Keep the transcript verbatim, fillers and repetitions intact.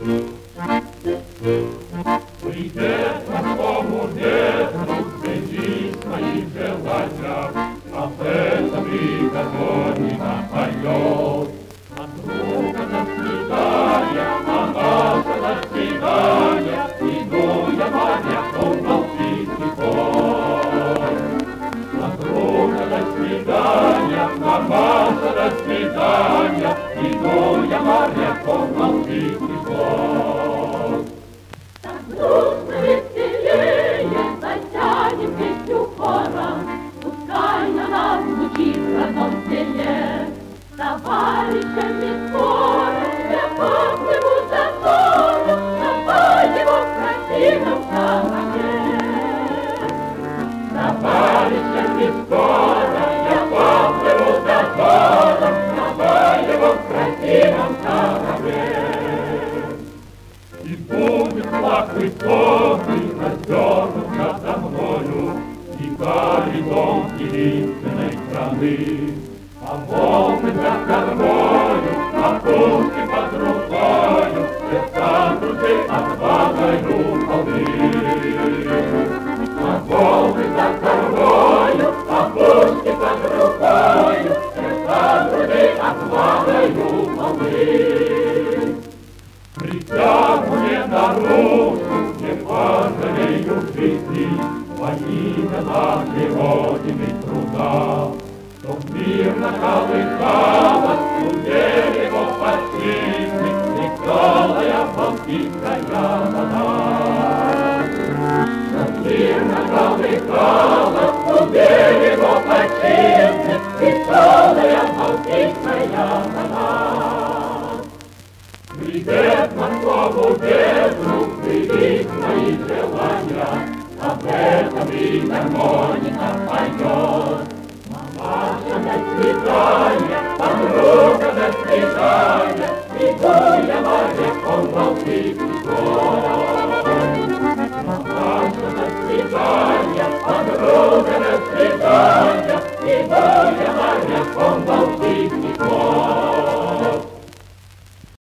Придет простому ветру, цени свои желания, об этом приготове напоет. А друга до свидания, а наша до свидания, иду я моряком молчит тихой. А друга до свидания, а наша до свидания, иду я моряком молчит тихой. Грустно веселее затянем песню хором, пускай на нас звучит в родном селе. Товарищами скоро я поплыву за зору на его красивом корабле. Товарищами скоро я поплыву за зору на его красивом корабле. И будет флаг высокий развернут надо мною, и горизонт единственной страны. А волны за кормою, а пушки под рукою, сердца друзей отвагою полны. А волны за кормою, а пушки под рукою, сердца друзей отвагою полны. Присягу не нарушу, не пожалею жизни, во имя нашей Родины труда. Чтоб мирно колыхалась у берегов отчизны веселая балтийская вода. Чтоб мирно колыхалась у берегов отчизны веселая балтийская вода. Придет морскому ветру, привить мои желания, об этом и гармония.